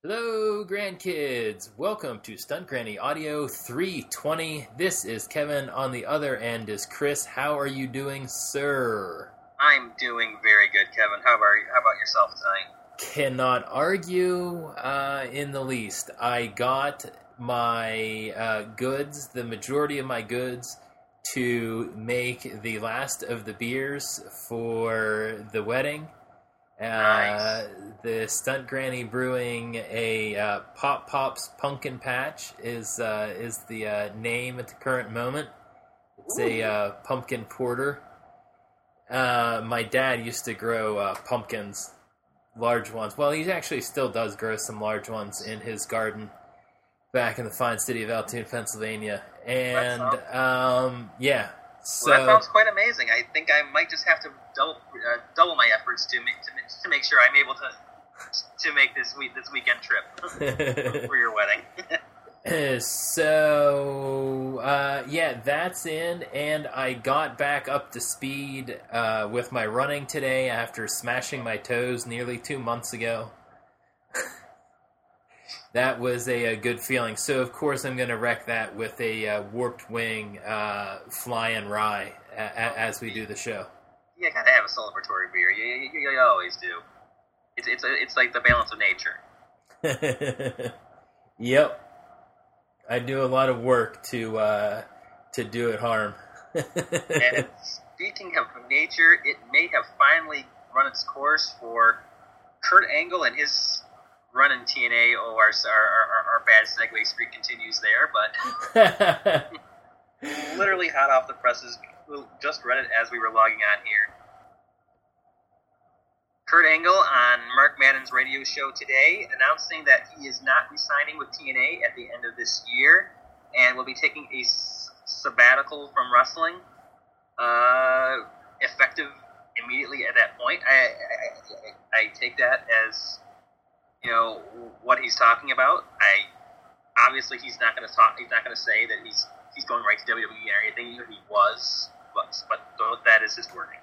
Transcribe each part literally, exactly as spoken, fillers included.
Hello, grandkids! Welcome to Stunt Granny Audio three twenty. This is Kevin. On the other end is Chris. How are you doing, sir? I'm doing very good, Kevin. How about how about yourself tonight? Cannot argue uh, in the least. I got my uh, goods, the majority of my goods, to make the last of the beers for the wedding. Uh, Nice. The Stunt Granny Brewing a uh, Pop Pops Pumpkin Patch is uh, is the uh, name at the current moment. It's a uh, pumpkin porter. Uh, my dad used to grow uh, pumpkins, large ones. Well, he actually still does grow some large ones in his garden back in the fine city of Altoona, Pennsylvania. And um, yeah, so Well, that sounds quite amazing. I think I might just have to double uh, double my efforts to make to, make- to make sure I'm able to to make this week this weekend trip for your wedding. so uh, yeah, that's in, and I got back up to speed uh, with my running today after smashing my toes nearly two months ago. That was a, a good feeling. So of course I'm going to wreck that with a uh, Warped Wing uh, Fly and Rye a- a- as we do the show. You gotta have a celebratory beer. You, you, you always do. It's it's a, it's like the balance of nature. Yep. I do a lot of work to uh, to do it harm. And speaking of nature, it may have finally run its course for Kurt Angle and his run in T N A. Oh, our our, our, our bad segue streak continues there, but literally hot off the presses. We just read it as we were logging on here. Kurt Angle on Mark Madden's radio show today announcing that he is not re-signing with T N A at the end of this year and will be taking a s- sabbatical from wrestling, uh, effective immediately at that point. I, I, I, I take that as, you know, what he's talking about. I obviously he's not going to talk. He's not going to say that he's he's going right to W W E or anything. Even if he was, but but that is his wording.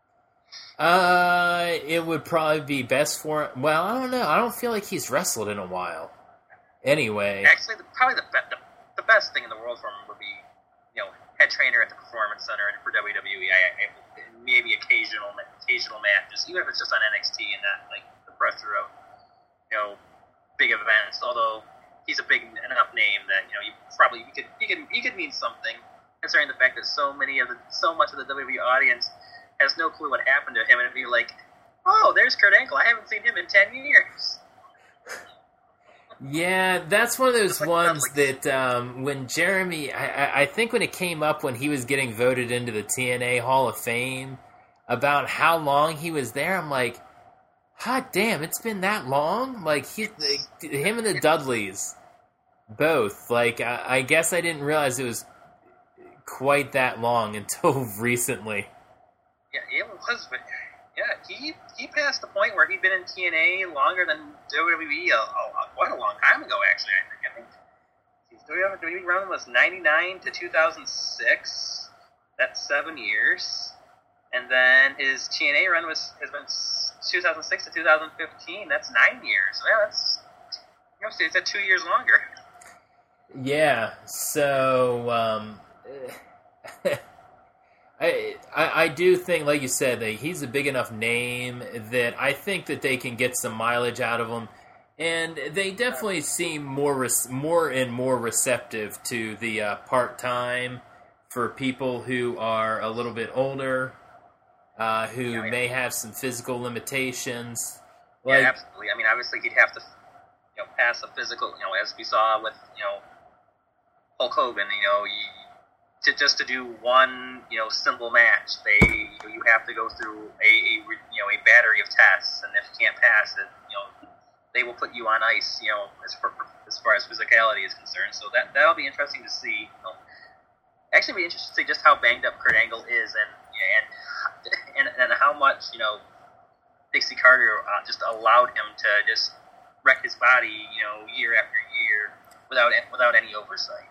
Uh, it would probably be best for him. Well, I don't know. I don't feel like he's wrestled in a while. Anyway. Actually, the, probably the, be- the the best thing in the world for him would be, you know, head trainer at the Performance Center and for W W E. I, I maybe occasional occasional matches, even if it's just on N X T and not like the pressure of, you know, big events. Although he's a big enough name that, you know, you probably you could you could you could mean something, considering the fact that so many of the so much of the W W E audience has no clue what happened to him, and it'd be like, oh, there's Kurt Angle. I haven't seen him in ten years. Yeah, that's one of those Like ones Netflix. that um, when Jeremy, I, I- I think when it came up when he was getting voted into the T N A Hall of Fame, about how long he was there, I'm like, hot damn, it's been that long? Like, he, like, him and the Dudleys, both. Like, I, I guess I didn't realize it was quite that long until recently. Yeah, it was. But yeah, he he passed the point where he'd been in T N A longer than W W E. A, a, a, quite a long time ago, actually. I think. I think his W W E run was ninety-nine to two thousand six. That's seven years. And then his T N A run was has been two thousand six to two thousand fifteen. That's nine years. Yeah, that's you know, it's at two years longer. Yeah, so um, I, I I do think, like you said, that he's a big enough name that I think that they can get some mileage out of him, and they definitely seem more res- more and more receptive to the uh, part time for people who are a little bit older, uh, who Yeah, yeah. may have some physical limitations. Yeah, Like, absolutely. I mean, obviously he'd have to, you know, pass a physical, you know, as we saw with, you know, Hulk Hogan, you know, you, to just to do one, you know, simple match, they you have to go through a, a you know a battery of tests, and if you can't pass it, you know, they will put you on ice, you know, as far, as far as physicality is concerned. So that that'll be interesting to see. You know, actually, be interesting to see just how banged up Kurt Angle is, and and and, and how much, you know, Dixie Carter uh, just allowed him to just wreck his body, you know, year after year without without any oversight.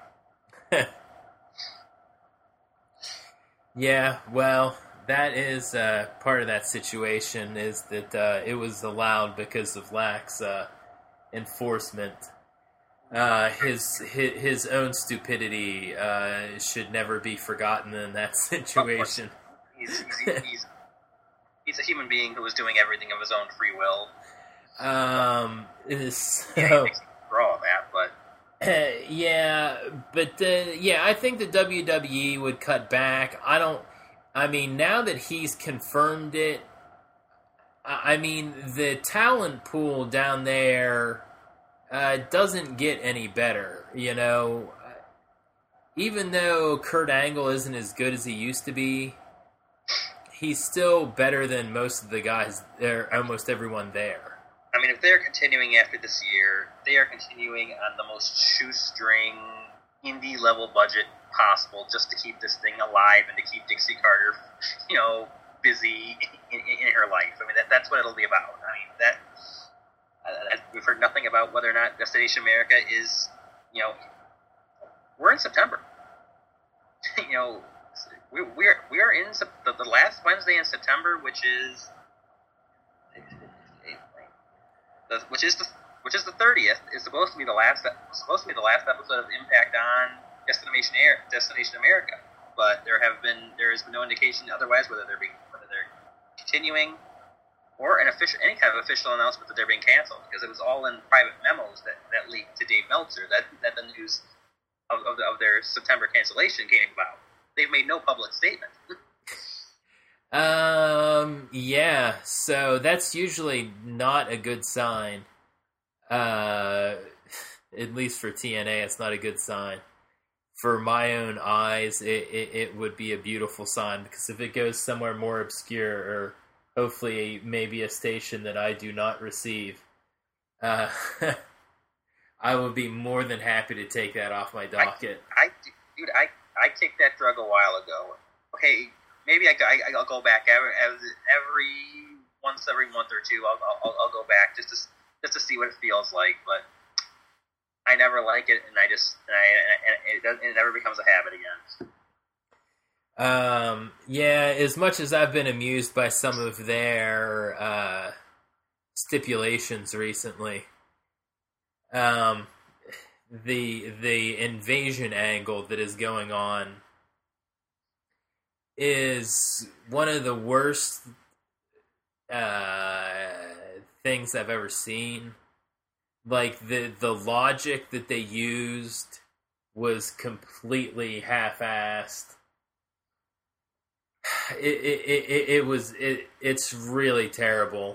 Yeah, well, that is uh, part of that situation is that uh, it was allowed because of lax uh, enforcement. Uh, his, his his own stupidity uh, should never be forgotten in that situation. He's, he's, he's, he's a human being who is doing everything of his own free will. Um, so, yeah, he makes for all of that, but uh, yeah, but uh, yeah, I think the W W E would cut back. I don't. I mean, now that he's confirmed it, I mean the talent pool down there. Uh, doesn't get any better, you know. Even though Kurt Angle isn't as good as he used to be, he's still better than most of the guys there, almost everyone there. I mean, if they're continuing after this year, they are continuing on the most shoestring, indie-level budget possible just to keep this thing alive and to keep Dixie Carter, you know, busy in, in, in her life. I mean, that, that's what it'll be about. I mean, that... Uh, we've heard nothing about whether or not Destination America is, you know, we're in September. you know, we, we're we're in the, the last Wednesday in September, which is, the, which is the which is the thirtieth, is supposed to be the last supposed to be the last episode of Impact on Destination Air, Destination America. But there have been there has been no indication otherwise whether they're being, whether they're continuing. Or an official, any kind of official announcement that they're being canceled, because it was all in private memos that, that leaked to Dave Meltzer that, that the news of, of, the, of their September cancellation came about. They've made no public statement. um. Yeah. So that's usually not a good sign. Uh, at least for T N A, it's not a good sign. For my own eyes, it, it, it would be a beautiful sign, because if it goes somewhere more obscure or hopefully maybe a station that I do not receive, uh, I will be more than happy to take that off my docket. I, I dude, I, I kicked that drug a while ago. Okay, maybe I, I, I'll go back every, every once every month or two. I'll, I'll, I'll go back just to just to see what it feels like. But I never like it, and I just and I, and it, doesn't, it never becomes a habit again. Um, yeah, as much as I've been amused by some of their uh, stipulations recently, um, the the invasion angle that is going on is one of the worst uh, things I've ever seen. Like, the, the logic that they used was completely half-assed. It it, it it was it it's really terrible.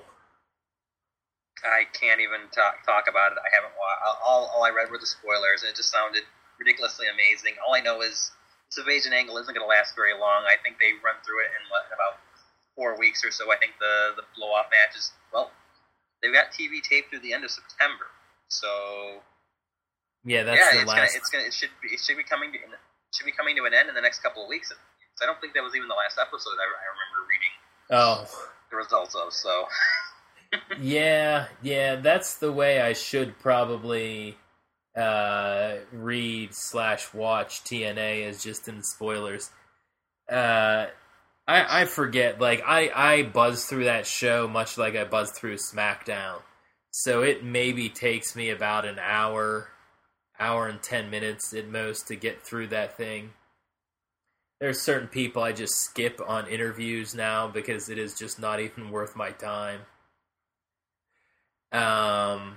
I can't even talk talk about it. I haven't all all I read were the spoilers, and it just sounded ridiculously amazing. All I know is this invasion angle isn't going to last very long. I think they run through it in what, about four weeks or so. I think the the blow off matches. Well, they've got T V taped through the end of September, so yeah, that's yeah, the it's last. Gonna, it's gonna it should be it should be coming to, it should be coming to an end in the next couple of weeks. I don't think that was even the last episode I, I remember reading oh. the results of, so... yeah, yeah, that's the way I should probably uh, read slash watch T N A, is just in spoilers. Uh, I, I forget, like, I, I buzz through that show much like I buzz through SmackDown. So it maybe takes me about an hour, hour and ten minutes at most to get through that thing. There's certain people I just skip on interviews now because it is just not even worth my time. Um,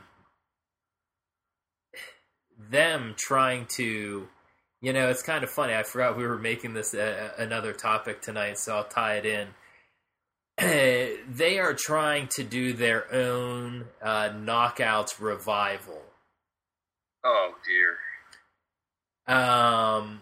them trying to, you know, it's kind of funny. I forgot we were making this a, another topic tonight, so I'll tie it in. They are trying to do their own uh, Knockouts revival. Oh, dear. Um...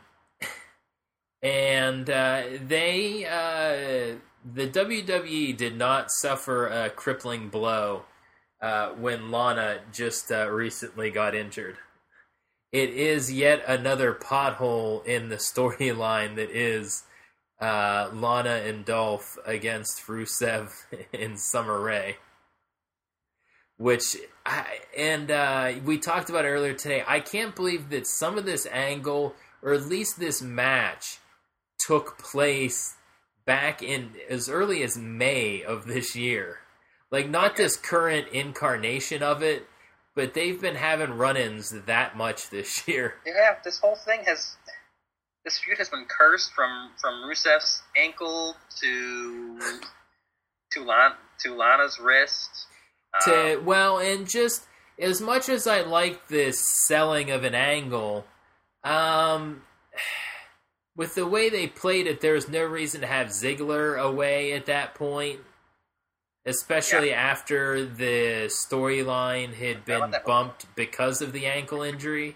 And uh, they, uh, the W W E did not suffer a crippling blow uh, when Lana just uh, recently got injured. It is yet another pothole in the storyline that is uh, Lana and Dolph against Rusev and Summer Rae. Which, I, and uh, we talked about earlier today, I can't believe that some of this angle, or at least this match, took place back in as early as May of this year. Like, not this current incarnation of it, but they've been having run-ins that much this year. Yeah, this whole thing has this feud has been cursed from from Rusev's ankle to to Lan, to Lana's wrist. To Um, well, and just as much as I like this selling of an angle, um, with the way they played it, there was no reason to have Ziggler away at that point, especially Yeah. after the storyline had been that- bumped because of the ankle injury.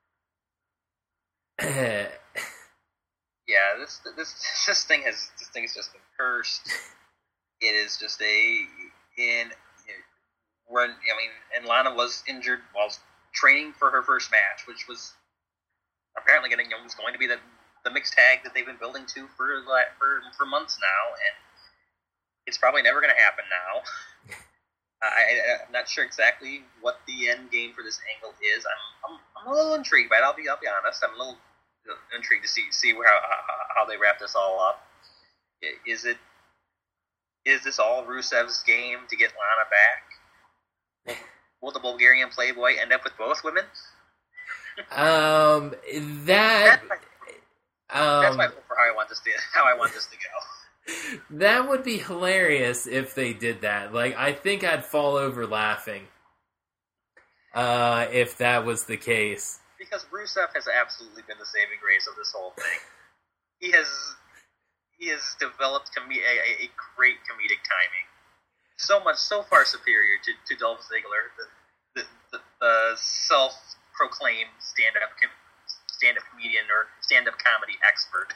yeah, this this this thing has this thing has just been cursed. It is just a in when I mean, and Lana was injured while training for her first match, which was apparently going to you know, was going to be the the mixed tag that they've been building to for like, for for months now, and it's probably never going to happen now. I, I, I'm not sure exactly what the end game for this angle is. I'm I'm, I'm a little intrigued by it. I'll be I'll be honest. I'm a little intrigued to see see how how, how they wrap this all up. Is it is this all Rusev's game to get Lana back? Will the Bulgarian Playboy end up with both women? um, that That's my, that's um, my hope for how I want this to how I want this to go. that would be hilarious if they did that. Like, I think I'd fall over laughing uh, if that was the case. Because Rusev has absolutely been the saving grace of this whole thing. He has he has developed com- a, a, a great comedic timing, so much so far superior to, to Dolph Ziggler, the the, the, the self-proclaimed stand-up com- stand-up comedian or stand-up comedy expert.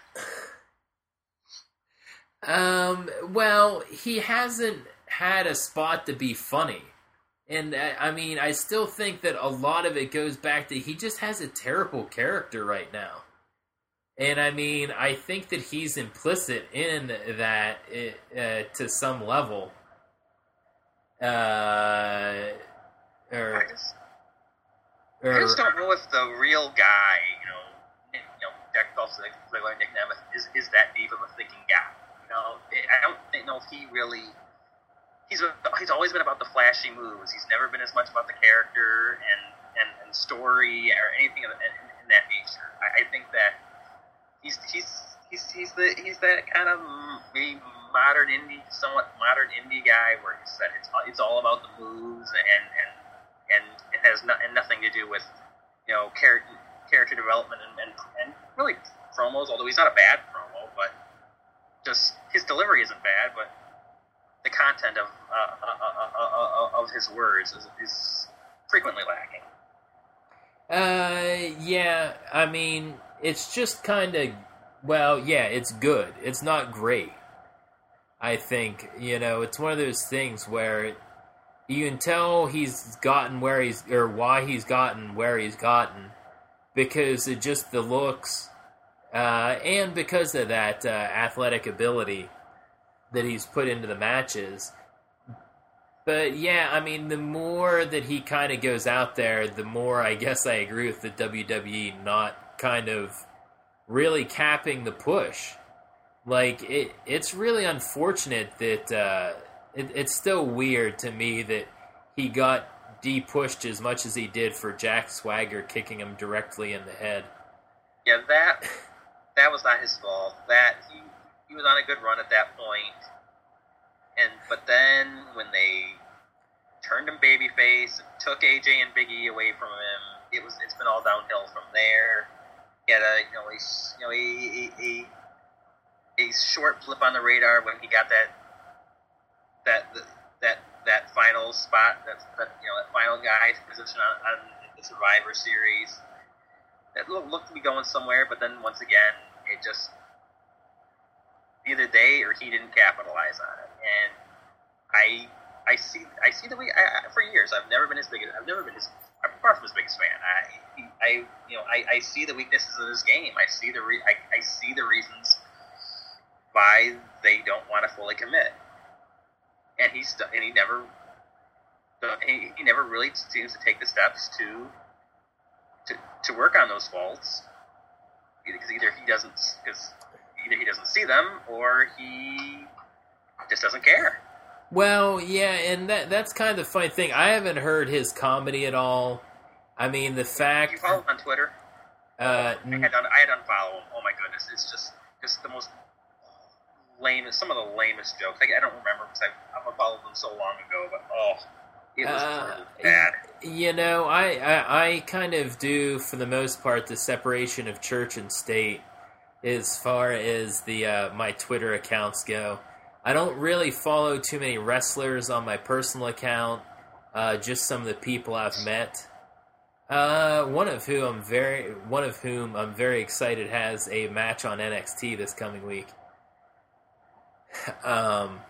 Um, well, he hasn't had a spot to be funny. And, uh, I mean, I still think that a lot of it goes back to he just has a terrible character right now. And, I mean, I think that he's implicit in that uh, to some level. Uh, or, I just, or, I just don't know if the real guy, you know, Nick, you know, Jack Dolph Ziggler, Nick Nemeth, is, is that deep of a thinking guy. You know, I don't think, know if he really. He's a, he's always been about the flashy moves. He's never been as much about the character and, and, and story or anything of, in, in that nature. I, I think that he's he's he's he's the he's that kind of maybe modern indie, somewhat modern indie guy where he said it's it's all about the moves and and and it has no, and nothing to do with you know character character development and, and and really promos. Although he's not a bad promo, but just his delivery isn't bad, but the content of uh, uh, uh, uh, of his words is, is frequently lacking. Uh, yeah, I mean, it's just kind of, well, yeah, it's good. It's not great. I think, you know, it's one of those things where you can tell he's gotten where he's, or why he's gotten where he's gotten, because of just the looks, uh, and because of that uh, athletic ability that he's put into the matches. But yeah, I mean, the more that he kind of goes out there, the more I guess I agree with the W W E not kind of really capping the push. Like, it, it's really unfortunate that uh, it, it's still weird to me that he got de-pushed as much as he did for Jack Swagger kicking him directly in the head. Yeah, that that was not his fault. That he he was on a good run at that point, and but then when they turned him babyface, took A J and Big E away from him, it was it's been all downhill from there. He had a you know a you know a a, a, a short blip on the radar when he got that that that that final spot, that, that you know that final guy position on, on the Survivor Series. That looked, looked to be going somewhere, but then once again, it just either they or he didn't capitalize on it. And I I see I see the way I, for years I've never been his biggest I've never been his I'm far from his biggest fan. I I you know I, I see the weaknesses of this game. I see the re, I, I see the reasons why they don't want to fully commit. And he's and he never he, he never really seems to take the steps to to to work on those faults. Because either he doesn't because either he doesn't see them or he just doesn't care. Well, yeah, and that that's kind of the funny thing. I haven't heard his comedy at all. I mean, the You fact. follow him on Twitter? Uh, I had un- I had unfollow him. Oh my goodness, it's just just the most lamest, some of the lamest jokes. Like, I don't remember because I I've unfollowed them so long ago, but oh, it was Uh, bad. You know, I, I I kind of do, for the most part, the separation of church and state as far as the uh, my Twitter accounts go. I don't really follow too many wrestlers on my personal account. Uh, just some of the people I've met. Uh, one of who I'm very one of whom I'm very excited has a match on N X T this coming week. Um.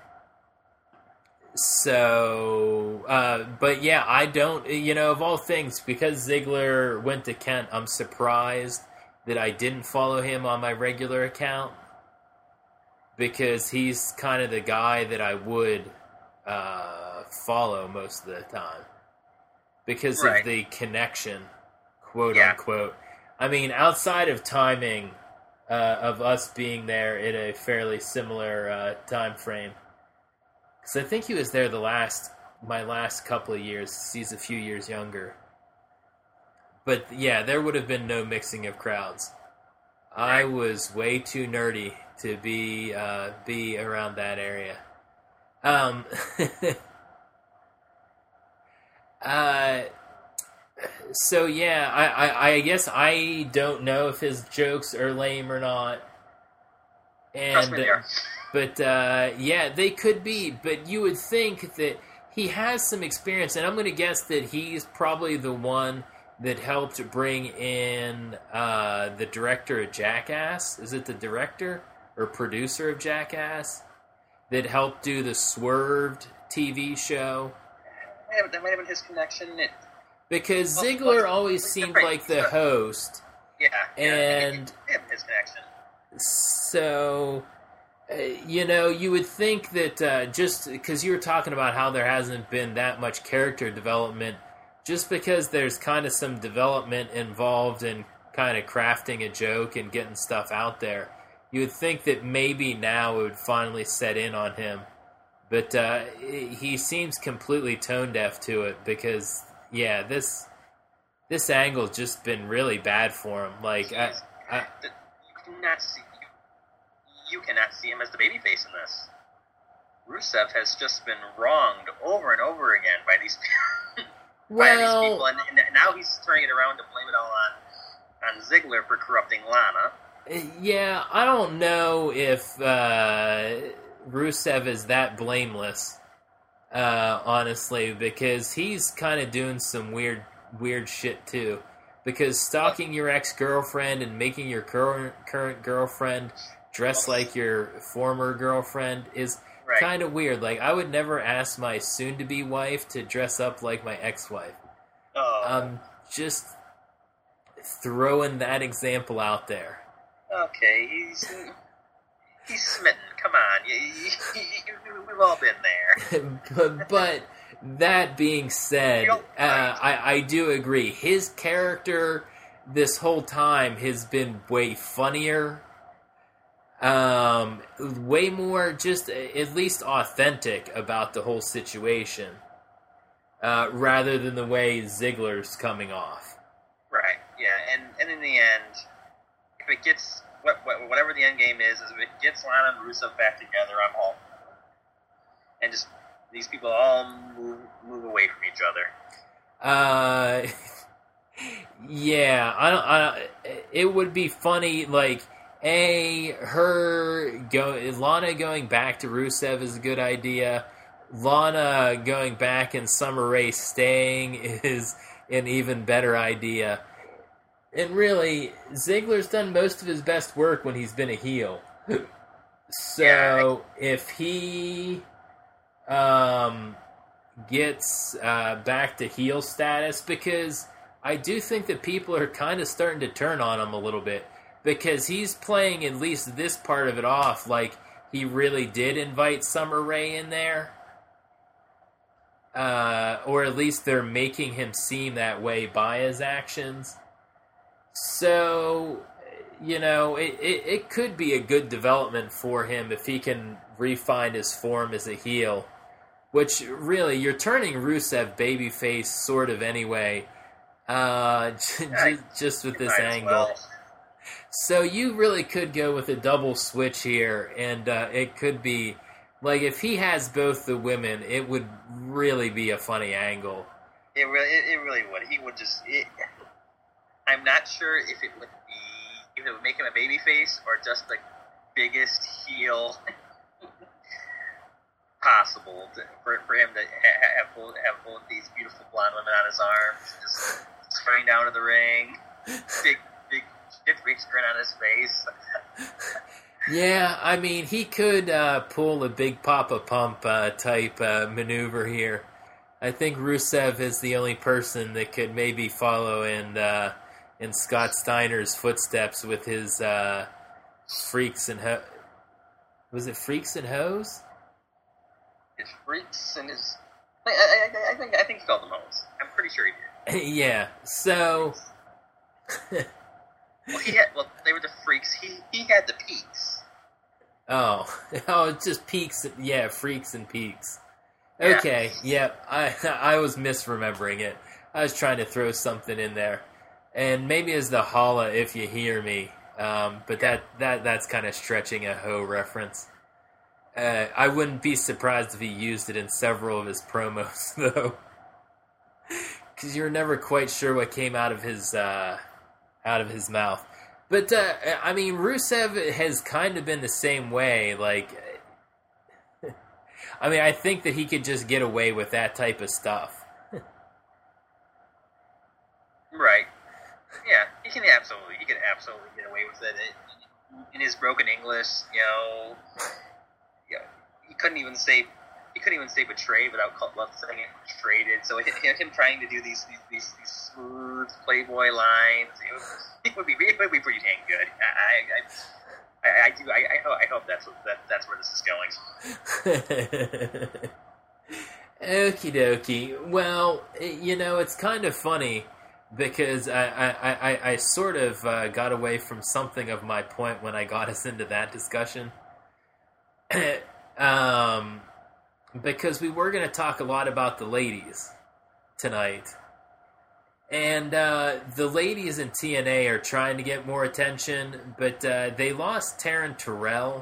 So, uh, but yeah, I don't, you know, of all things, because Ziggler went to Kent, I'm surprised that I didn't follow him on my regular account, because he's kind of the guy that I would uh, follow most of the time, because Right. of the connection, quote Yeah. unquote. I mean, outside of timing uh, of us being there in a fairly similar uh, time frame. Because I think he was there the last, my last couple of years. He's a few years younger. But yeah, there would have been no mixing of crowds. I was way too nerdy to be uh, be around that area. Um, uh, so yeah, I, I, I guess I don't know if his jokes are lame or not. Trust And me, they are. But, uh, yeah, they could be. But you would think that he has some experience, and I'm going to guess that he's probably the one that helped bring in uh, the director of Jackass. Is it the director or producer of Jackass? That helped do the Swerved T V show? That might have- that might have been his connection. It, Because Well, Ziggler well, always it's seemed different. like the host. yeah, yeah, And- it, it, it, his connection. So, uh, you know, you would think that uh, just because you were talking about how there hasn't been that much character development, just because there's kind of some development involved in kind of crafting a joke and getting stuff out there, you would think that maybe now it would finally set in on him. But uh, he seems completely tone deaf to it because, yeah, this this angle's just been really bad for him. Like, I, I, The- you cannot see you, you cannot see him as the babyface in this. Rusev has just been wronged over and over again by these by these people, well, and, and now he's turning it around to blame it all on on Ziggler for corrupting Lana. yeah, I don't know if uh, Rusev is that blameless, uh, honestly, because he's kind of doing some weird, weird shit too. Because stalking your ex-girlfriend and making your current current girlfriend dress like your former girlfriend is Right. kind of weird. Like, I would never ask my soon-to-be wife to dress up like my ex-wife. Oh, I'm just throwing that example out there. okay. He's he's smitten. Come on, you, you, you, we've all been there. but, but that being said, You're uh, right. I, I do agree. His character this whole time has been way funnier, um, way more just at least authentic about the whole situation, uh, rather than the way Ziggler's coming off. Right. Yeah. And and in the end, if it gets what, what, whatever the end game is, is if it gets Lana and Rusev back together, I'm all and just these people all move move away from each other. Uh, yeah, I don't. I don't, it would be funny, like a her go Lana going back to Rusev is a good idea. Lana going back and Summer Rae staying is an even better idea. And really, Ziggler's done most of his best work when he's been a heel. So if he um, gets uh, back to heel status, because I do think that people are kind of starting to turn on him a little bit, because he's playing at least this part of it off like he really did invite Summer Rae in there. Uh, or at least they're making him seem that way by his actions. So, you know, it, it, it could be a good development for him if he can refine his form as a heel which really you're turning Rusev babyface sort of anyway, uh, Yeah, just, just with this might as angle. well. So you really could go with a double switch here, and uh, it could be like if he has both the women, it would really be a funny angle. It really, it, it really would. He would just. It, I'm not sure if it would be if it would make him a babyface or just the biggest heel possible to, for for him to ha- have both have both these beautiful blonde women on his arms, just spraying down to the ring, big big big grin on his face. Yeah, I mean, he could uh, pull a big Papa Pump uh, type uh, maneuver here. I think Rusev is the only person that could maybe follow in uh, in Scott Steiner's footsteps with his uh, freaks and ho- was it freaks and hoes? His freaks and his. I, I, I think I think he called them hoes. I'm pretty sure he did. Yeah. So. Well, he had. Well, they were the freaks. He he had the peaks. Oh, oh, it's just peaks. Yeah, freaks and peaks. Yeah. Okay, yep. I I was misremembering it. I was trying to throw something in there, and maybe as the holla if you hear me. Um, but that, that that's kind of stretching a hoe reference. Uh, I wouldn't be surprised if he used it in several of his promos, though, because you're never quite sure what came out of his uh, out of his mouth. But uh, I mean, Rusev has kind of been the same way. Like, I mean, I think that he could just get away with that type of stuff. Right. Yeah, he can absolutely. He can absolutely get away with it. it in his broken English, you know, you know, he couldn't even say he couldn't even say betrayed without saying it traded. So him, him trying to do these these, these, these smooth Playboy lines, it would, it would be it would be pretty dang good. I I, I, I do I, I hope I hope that's what, that that's where this is going. Okie dokie. Well, you know, it's kind of funny because I I, I, I sort of uh, got away from something of my point when I got us into that discussion. um. Because we were going to talk a lot about the ladies tonight. And uh, the ladies in T N A are trying to get more attention, but uh, they lost Taryn Terrell,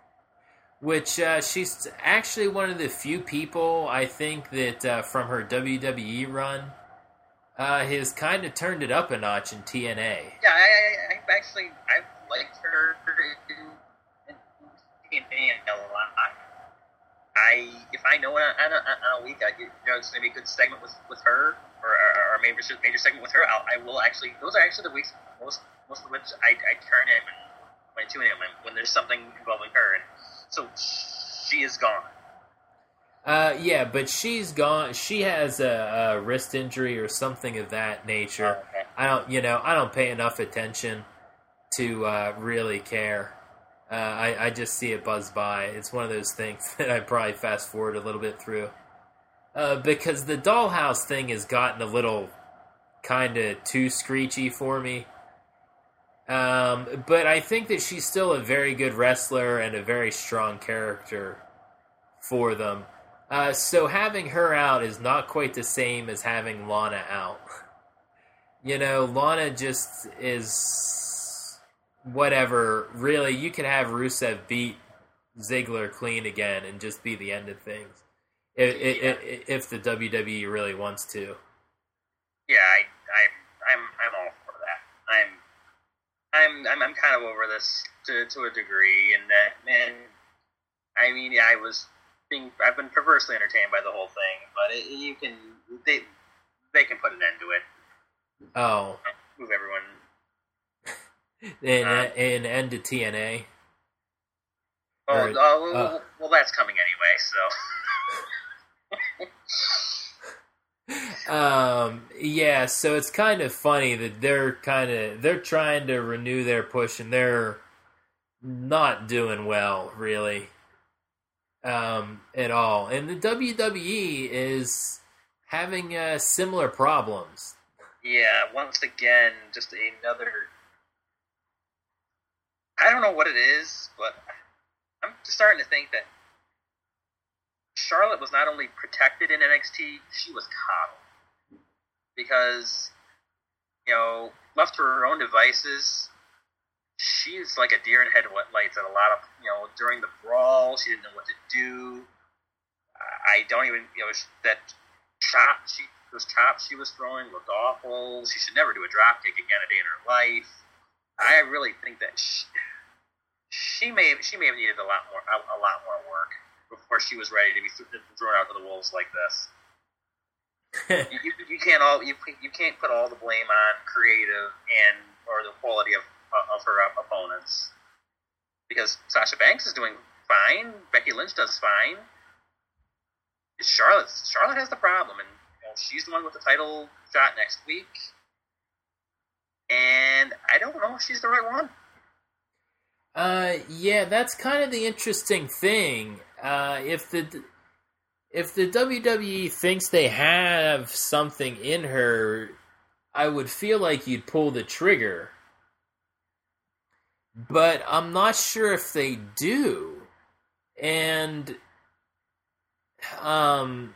which uh, she's actually one of the few people, I think, that uh, from her W W E run uh, has kind of turned it up a notch in T N A. Yeah, I, I, I've actually, I've liked her in, in T N A a lot. I, if I know on a, on a week, I get, you know, it's going to be a good segment with, with her, or, or, or maybe a major segment with her, I'll, I will actually, those are actually the weeks, most most of which I, I turn in when I tune in, when, when there's something involving her, and so she is gone. Uh, yeah, but she's gone, she has a, a wrist injury or something of that nature. Oh, okay. I don't, you know, I don't pay enough attention to uh, really care. Uh, I, I just see it buzz by. It's one of those things that I probably fast forward a little bit through. Uh, because the Dollhouse thing has gotten a little kind of too screechy for me. Um, but I think that she's still a very good wrestler and a very strong character for them. Uh, so having her out is not quite the same as having Lana out. You know, Lana just is... Whatever, really, you could have Rusev beat Ziggler clean again and just be the end of things. If, Yeah. if, if the W W E really wants to. Yeah, I, I, I'm, I'm all for that. I'm, I'm, I'm, I'm kind of over this to, to a degree, and that, man, I mean, I was being, I've been perversely entertained by the whole thing, but it, you can, they, they can put an end to it. Oh. Move everyone. And, Uh, and end to T N A. Oh, Or- uh, well, uh. well, that's coming anyway, so. Um, yeah, so it's kind of funny that they're kind of, they're trying to renew their push and they're not doing well, really, um, at all. And the W W E is having uh, similar problems. Yeah, once again, just another. I don't know what it is, but I'm just starting to think that Charlotte was not only protected in N X T, she was coddled. Because, you know, left to her own devices, she's like a deer in headlights at a lot of, you know, during the brawl, she didn't know what to do. I don't even, you know, that chop, she, those chops she was throwing looked awful. She should never do a drop kick again a day in her life. I really think that she, she may she may have needed a lot more a, a lot more work before she was ready to be thrown out to the wolves like this. you, you, you can't all you you can't put all the blame on creative and or the quality of of her opponents, because Sasha Banks is doing fine, Becky Lynch does fine. It's Charlotte. Charlotte has the problem, and you know, she's the one with the title shot next week. And I don't know if she's the right one. Uh, yeah, that's kind of the interesting thing. Uh, if the if the W W E thinks they have something in her, I would feel like you'd pull the trigger. But I'm not sure if they do. And, um,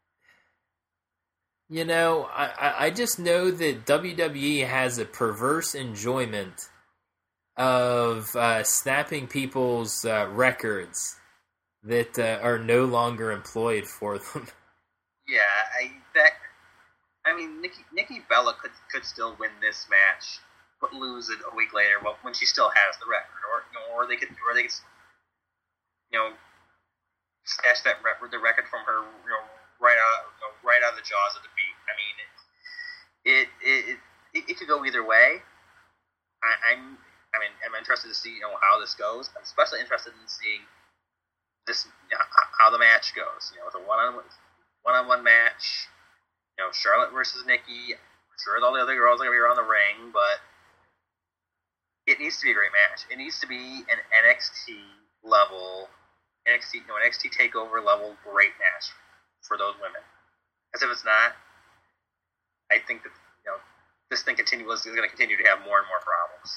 you know, I, I just know that W W E has a perverse enjoyment of uh, snapping people's uh, records that uh, are no longer employed for them. Yeah, I that. I mean, Nikki Nikki Bella could could still win this match, but lose it a week later. Well, when she still has the record, or you know, or they could, or they could, you know, snatch that record, the record from her, you know, right out, you know, right out of the jaws of the beat. I mean, it it it, it, it could go either way. I, I'm. I mean, I'm interested to see, you know, how this goes. I'm especially interested in seeing this, you know, how the match goes. You know, it's a one-on-one, one-on-one match. You know, Charlotte versus Nikki. I'm sure all the other girls are going to be around the ring, but it needs to be a great match. It needs to be an N X T level, N X T, you know, N X T takeover level great match for those women. Because if it's not, I think that, you know, this thing continues is going to continue to have more and more problems.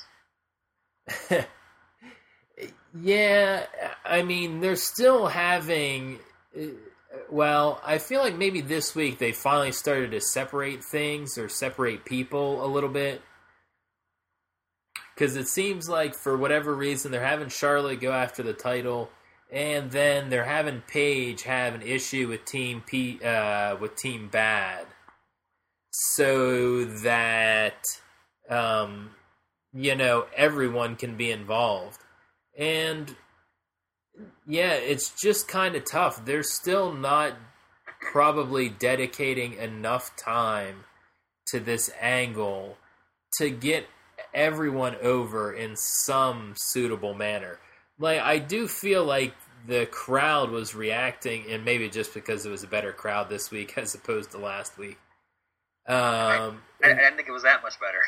Yeah, I mean, they're still having... Well, I feel like maybe this week they finally started to separate things or separate people a little bit. Because it seems like, for whatever reason, they're having Charlotte go after the title, and then they're having Paige have an issue with Team P, uh, with Team Bad. So that... Um, you know, everyone can be involved. And, yeah, it's just kind of tough. They're still not probably dedicating enough time to this angle to get everyone over in some suitable manner. Like, I do feel like the crowd was reacting, and maybe just because it was a better crowd this week as opposed to last week. Um, I, I didn't think it was that much better.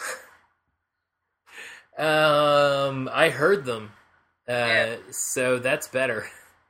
Um, I heard them, uh, yeah. So that's better.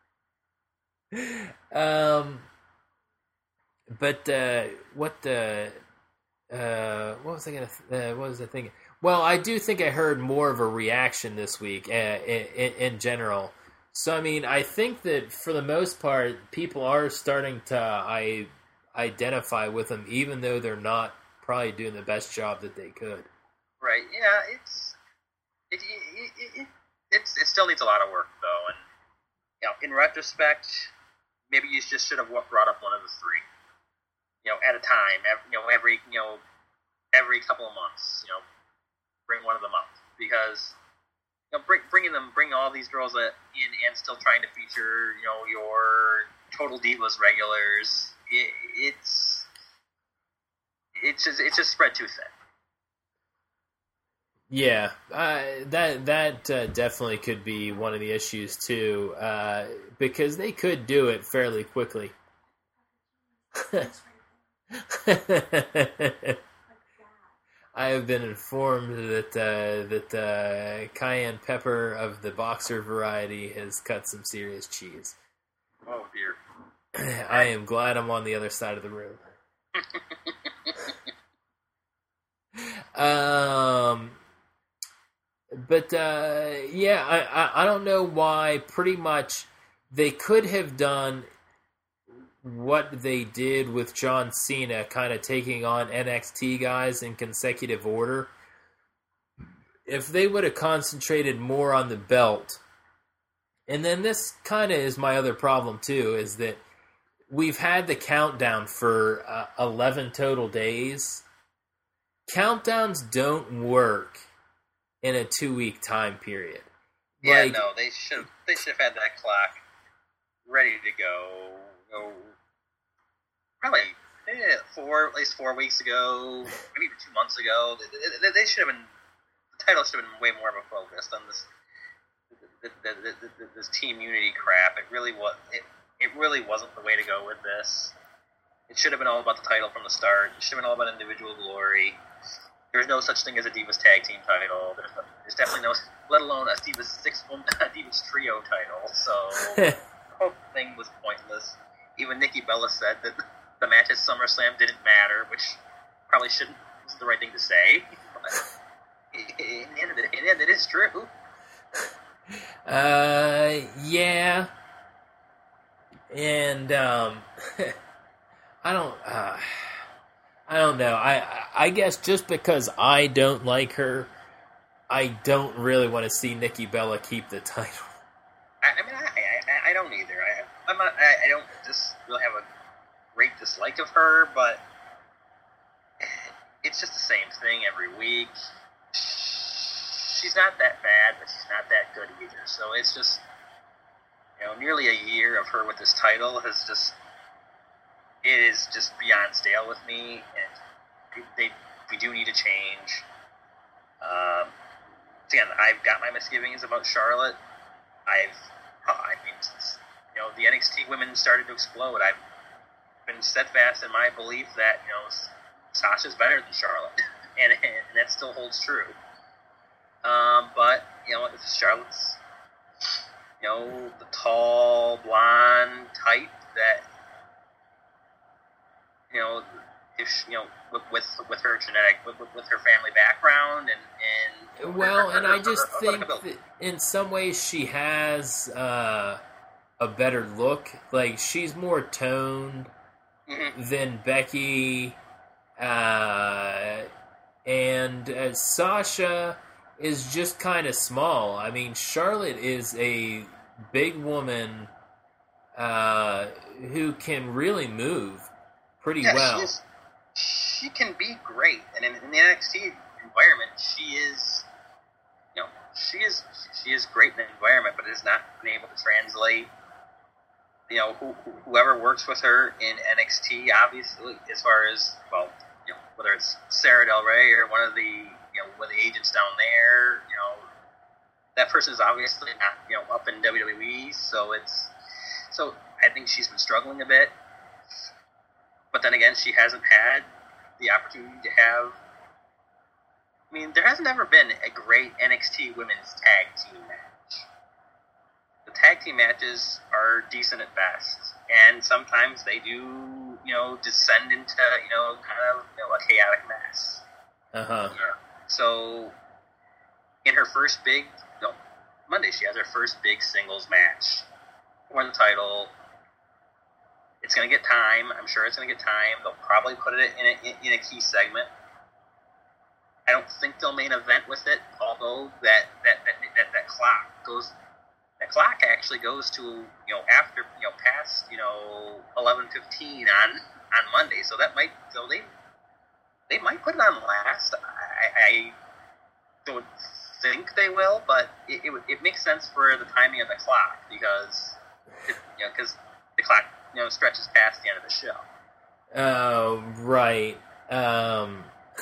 um, but uh, what the uh, what was I gonna? Th- uh, what was I thinking? Well, I do think I heard more of a reaction this week, uh, in, in general. So I mean, I think that for the most part, people are starting to I identify with them, even though they're not probably doing the best job that they could. Right? Yeah, it's. It, it, it, it, it's, it still needs a lot of work, though, and you know, in retrospect, maybe you just should have brought up one of the three, you know, at a time, every, you know, every, you know, every couple of months, you know, bring one of them up, because, you know, bring, bringing them, bring all these girls in and still trying to feature, you know, your Total Divas regulars, it, it's, it's just, it's just spread too thin. Yeah, uh, that that uh, definitely could be one of the issues too, uh, because they could do it fairly quickly. I have been informed that uh, that uh, cayenne pepper of the boxer variety has cut some serious cheese. Oh dear! I am glad I'm on the other side of the room. um. But, uh, yeah, I, I, I don't know why pretty much they could have done what they did with John Cena, kind of taking on N X T guys in consecutive order. If they would have concentrated more on the belt, and then this kind of is my other problem too, is that we've had the countdown for uh, eleven total days. Countdowns don't work in a two-week time period. Yeah, like, no, they should they should have had that clock ready to go. go probably eh, four, at least four weeks ago, maybe even two months ago. They, they, they should have been. The title should have been way more of a focus on this. The, the, the, the, this team unity crap. It really was. It, it really wasn't the way to go with this. It should have been all about the title from the start. It should have been all about individual glory. There's no such thing as a Divas Tag Team title. There's, there's definitely no, let alone a Divas Six Woman, a Divas Trio title. So the whole thing was pointless. Even Nikki Bella said that the match at SummerSlam didn't matter, which probably shouldn't wasn't the right thing to say. But in the end of it, in the end, it is true. Uh, yeah. And, um, I don't, uh, I don't know. I, I guess just because I don't like her, I don't really want to see Nikki Bella keep the title. I, I mean, I, I, I don't either. I, I'm not, I, I don't just really have a great dislike of her, but it's just the same thing every week. She's not that bad, but she's not that good either. So it's just, you know, nearly a year of her with this title has just, it is just beyond stale with me, and they, we do need to change. Um, again, I've got my misgivings about Charlotte. I've, I mean, since, you know, the N X T women started to explode, I've been steadfast in my belief that, you know, Sasha's better than Charlotte, and, and that still holds true. Um, but, you know, it's Charlotte's, you know, the tall, blonde type that, you know, if she, you know, with, with with her genetic, with, with her family background, and, and well, her, and her, I just her, her, think that in some ways she has uh, a better look. Like, she's more toned mm-hmm. than Becky, uh, and uh, Sasha is just kind of small. I mean, Charlotte is a big woman uh, who can really move pretty yeah, well. She, is, she can be great, and in, in the N X T environment, she is, you know, she is she is great in the environment, but has not been able to translate. You know, who, whoever works with her in N X T, obviously, as far as, well, you know, whether it's Sarah Del Rey or one of the, you know, one of the agents down there, you know, that person is obviously not, you know, up in W W E, so it's, so I think she's been struggling a bit. But then again, she hasn't had the opportunity to have, I mean, there has never been a great N X T women's tag team match. The tag team matches are decent at best, and sometimes they do, you know, descend into, you know, kind of, you know, a chaotic mess. Uh-huh. Yeah. So, in her first big, no, Monday she has her first big singles match for the title. It's going to get time. I'm sure it's going to get time. They'll probably put it in a, in a key segment. I don't think they'll main event with it, although that that, that, that, that clock goes, that clock actually goes to, you know, after, you know, past, you know, eleven fifteen on, on Monday. So that might, so they, they might put it on last. I, I don't think they will, but it, it, it makes sense for the timing of the clock, because, it, you know, because the clock, you know, stretches past the end of the show. Oh, right. Um,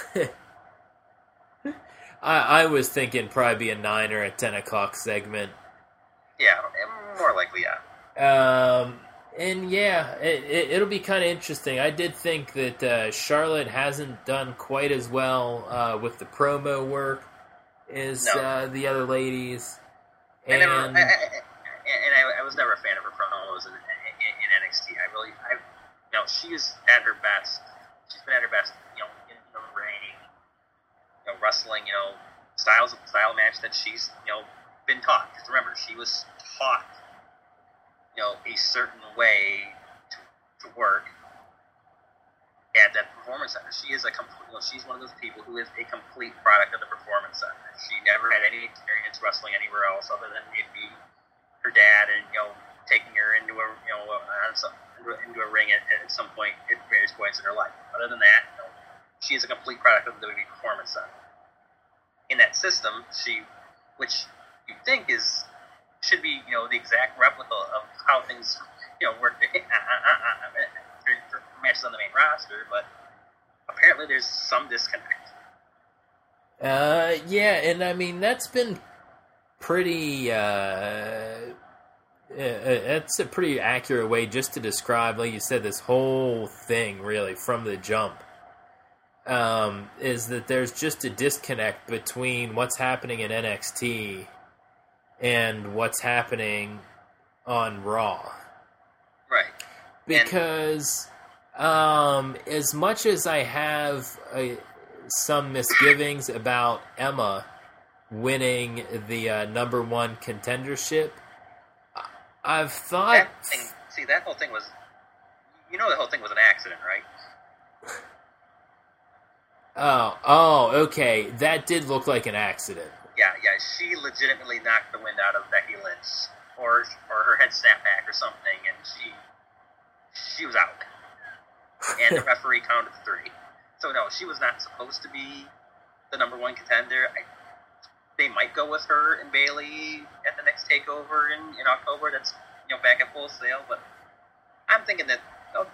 I, I was thinking probably be a nine or a ten o'clock segment. Yeah, more likely, yeah. Um, and yeah, it, it, it'll be kind of interesting. I did think that uh, Charlotte hasn't done quite as well uh, with the promo work as no. uh, the other ladies. And, and I, never, I, I, and I, I was never a fan of her promos in, in, in N X T. I really, I, you know, she is at her best. She's been at her best, you know, in the ring, you know, wrestling, you know, styles of style match that she's, you know, been taught. Because remember, she was taught, you know, a certain way to, to work at that performance center. She is a complete, you know, she's one of those people who is a complete product of the performance center. She never had any experience wrestling anywhere else other than maybe her dad and, you know, taking her into a, you know, on some, into a ring at, at some point at various points in her life. Other than that, you know, she is a complete product of the W W E Performance Center. In that system, she, which you think is should be, you know, the exact replica of how things, you know, work for matches on the main roster, but apparently there's some disconnect. Uh, yeah, and I mean that's been pretty. Uh, it's a pretty accurate way just to describe, like you said, this whole thing really from the jump. Um, is that there's just a disconnect between what's happening in N X T and what's happening on Raw. Right. Because um, as much as I have a, some misgivings about Emma winning the uh, number one contendership, I've thought... That thing, see, that whole thing was... You know the whole thing was an accident, right? Oh, oh, okay. That did look like an accident. Yeah, yeah. She legitimately knocked the wind out of Becky Lynch, or or her head snapped back or something, and she she was out. And the referee counted three. So no, she was not supposed to be the number one contender. I, they might go with her and Bayley at the next takeover in, in October. That's, you know, back at Full Sail, but I'm thinking that. Oh,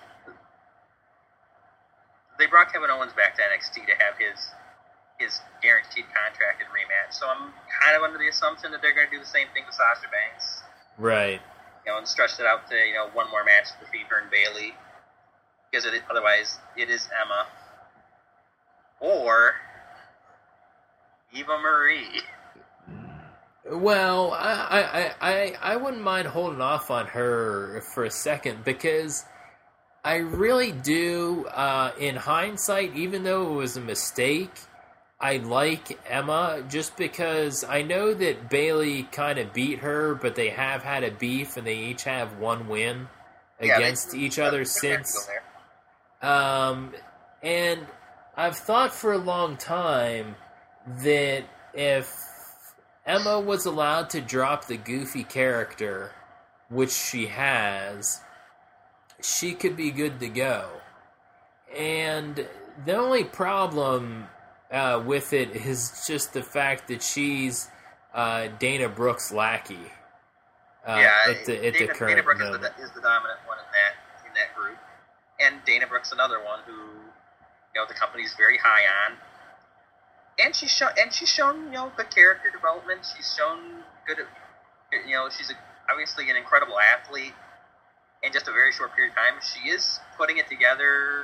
they brought Kevin Owens back to N X T to have his his guaranteed contracted rematch. So I'm kind of under the assumption that they're going to do the same thing with Sasha Banks. Right. You know, and stretch it out to, you know, one more match between her and Bayley. Because it, otherwise, it is Emma. Or Eva Marie. Well, I, I, I, I wouldn't mind holding off on her for a second because I really do, uh, in hindsight, even though it was a mistake, I like Emma just because I know that Bayley kind of beat her, but they have had a beef and they each have one win Yeah, against they- each other they're since. there. Um, and I've thought for a long time that if Emma was allowed to drop the goofy character, which she has, she could be good to go. And the only problem uh, with it is just the fact that she's uh, Dana Brooke's lackey. Uh, yeah, at the, at Dana, the current Dana Brooke is moment. the, is the dominant one in that in that group, and Dana Brooke's another one who, you know, the company's very high on, and she's shown and she's shown you know good character development. She's shown good, you know, she's a, obviously an incredible athlete. In just a very short period of time, she is putting it together,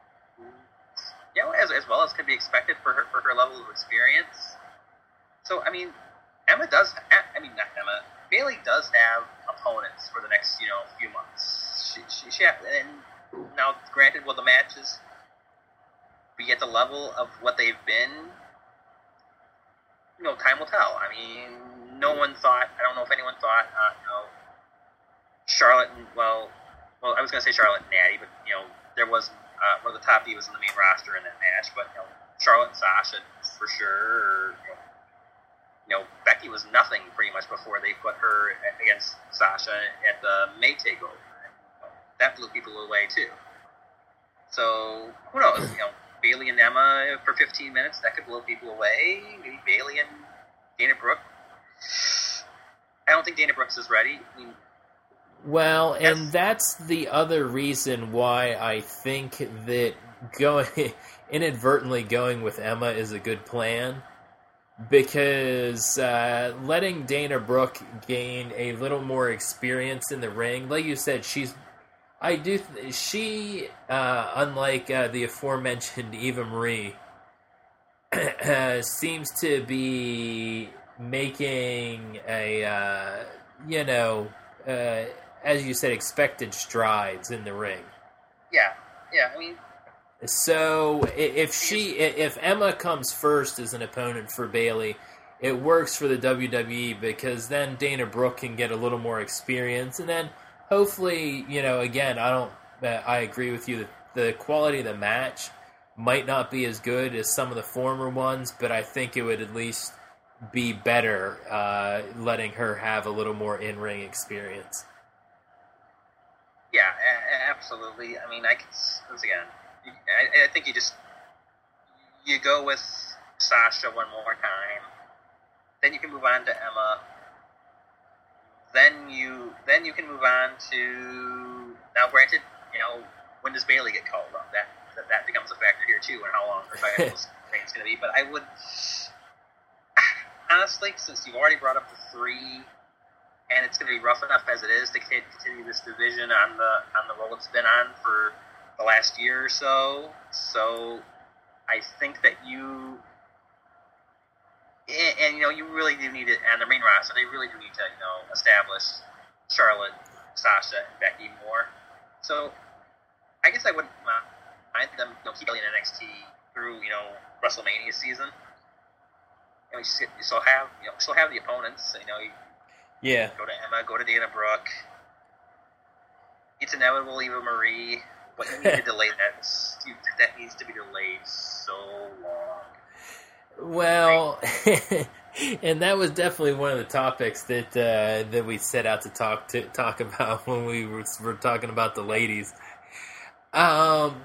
you know, as as well as can be expected for her for her level of experience. So, I mean, Emma does. I mean, not Emma. Bayley does have opponents for the next, you know, few months. She, she, she and now, granted, will the matches be at the level of what they've been? You know, time will tell. I mean, no one thought. I don't know if anyone thought. Uh, you know, Charlotte and well, well, I was going to say Charlotte and Natty, but you know, there was uh, one of the top divas in the main roster in that match. But you know, Charlotte and Sasha for sure. Or, you know, You know, Becky was nothing pretty much before they put her against Sasha at the May takeover. That blew people away too. So who knows? You know, Bayley and Emma for fifteen minutes that could blow people away. Maybe Bayley and Dana Brooke. I don't think Dana Brooks is ready. I mean, Well, and Yes. that's the other reason why I think that going inadvertently going with Emma is a good plan, because uh, letting Dana Brooke gain a little more experience in the ring, like you said, she's I do th- she uh, unlike uh, the aforementioned Eva Marie seems to be making a uh, you know. Uh, as you said, expected strides in the ring. yeah, yeah. I mean, So i- if she, i- if Emma comes first as an opponent for Bayley, it works for the W W E because then Dana Brooke can get a little more experience, and then hopefully, you know, again, I don't that I agree with you that the quality of the match might not be as good as some of the former ones, but I think it would at least be better uh, letting her have a little more in-ring experience. Yeah, a- absolutely. I mean, I can, once again, I, I think you just, you go with Sasha one more time, then you can move on to Emma, then you, then you can move on to, now granted, you know, when does Bayley get called up? That, that, that becomes a factor here too, and how long her title reign is going to be, but I would, honestly, since you've already brought up the three, and it's going to be rough enough as it is to continue this division on the on the roll it's been on for the last year or so. So I think that you, and, and you know, you really do need it on the main roster. They really do need to, you know, establish Charlotte, Sasha, and Becky more. So I guess I wouldn't mind them, you know, keep Bayley in N X T through, you know, WrestleMania season. You know, you still have, you know, still have the opponents. You know, you yeah. Go to Emma, go to Dana Brooke. It's inevitable, Eva Marie. But you need to delay that. That needs to be delayed so long. Well, and that was definitely one of the topics that uh, that we set out to talk to talk about when we were, were talking about the ladies. Um,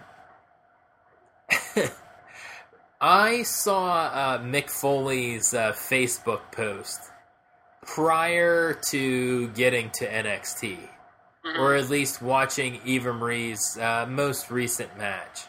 I saw uh, Mick Foley's uh, Facebook post prior to getting to N X T, mm-hmm. or at least watching Eva Marie's uh, most recent match.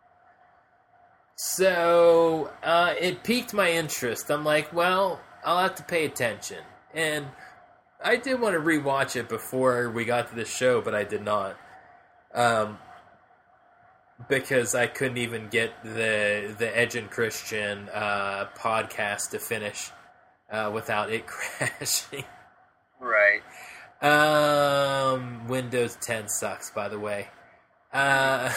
So uh, it piqued my interest. I'm like, well, I'll have to pay attention. And I did want to rewatch it before we got to the show, but I did not. Um, because I couldn't even get the the Edge and Christian uh, podcast to finish uh, without it crashing. Right. Um, Windows ten sucks, by the way. Uh,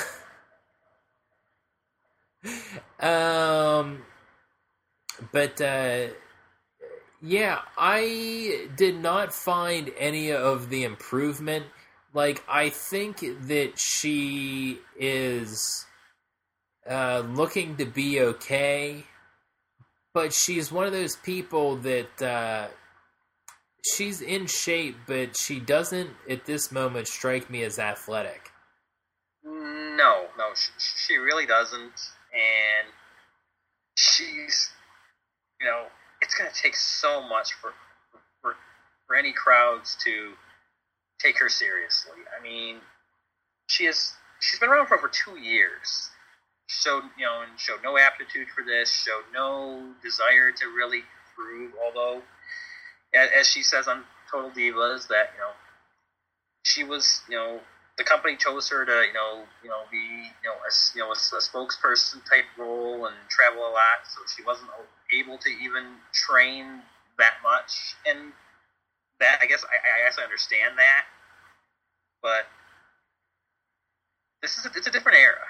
um, but uh, yeah, I did not find any of the improvement. Like, I think that she is uh, looking to be okay, but she's one of those people that uh, she's in shape, but she doesn't, at this moment, strike me as athletic. No, no, she, she really doesn't, and she's, you know, it's going to take so much for, for for any crowds to take her seriously. I mean, she is, she's been around for over two years. Showed, you know, and showed no aptitude for this, showed no desire to really improve, although, as she says on Total Divas, that, you know, she was, you know, the company chose her to, you know, you know, be, you know, a, you know, a, a spokesperson type role and travel a lot, so she wasn't able to even train that much, and that, I guess, I, I guess I understand that, but this is a, it's a different era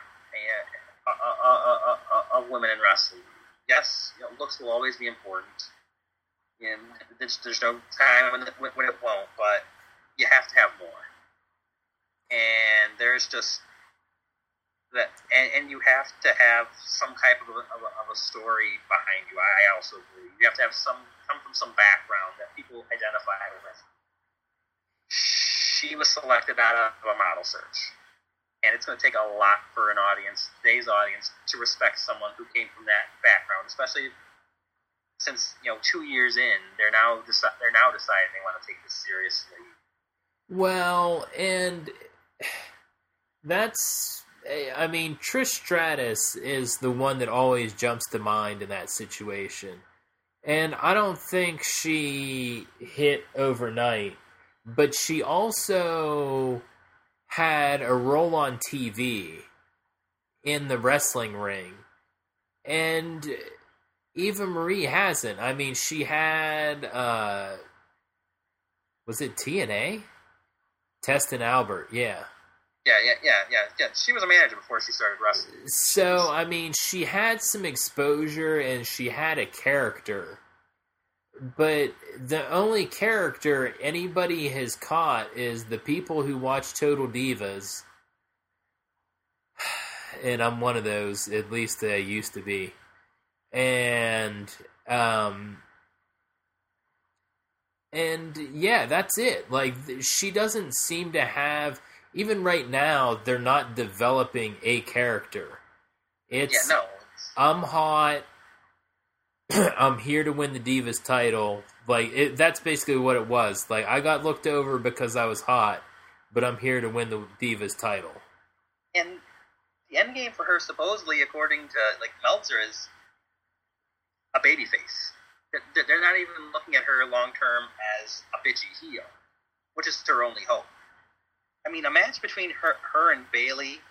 of women in wrestling. Yes, you know, looks will always be important, and there's, there's no time when it, when it won't, but you have to have more. And there's just that, and, and you have to have some type of a, of a, of a story behind you. I also believe you have to have some come from some background that people identify with. She was selected out of a model search, and it's going to take a lot for an audience, today's audience, to respect someone who came from that background, especially since, you know, two years in, they're now deci- they're now deciding they want to take this seriously. Well, and that's, I mean, Trish Stratus is the one that always jumps to mind in that situation. And I don't think she hit overnight, but she also had a role on T V in the wrestling ring. And Eva Marie hasn't. I mean, she had, uh, was it T N A? Test and Albert, yeah. Yeah, yeah, yeah, yeah, yeah. She was a manager before she started wrestling. So, I mean, she had some exposure and she had a character. But the only character anybody has caught is the people who watch Total Divas and I'm one of those. At least I used to be, and um, and yeah, that's it. Like she doesn't seem to have. Even right now, they're not developing a character. It's yeah, no. I'm hot. I'm here to win the Divas title. Like it, that's basically what it was. Like I got looked over because I was hot, but I'm here to win the Divas title. And the end game for her, supposedly, according to like Meltzer, is a babyface. They're, they're not even looking at her long term as a bitchy heel, which is her only hope. I mean, a match between her, her and Bayley,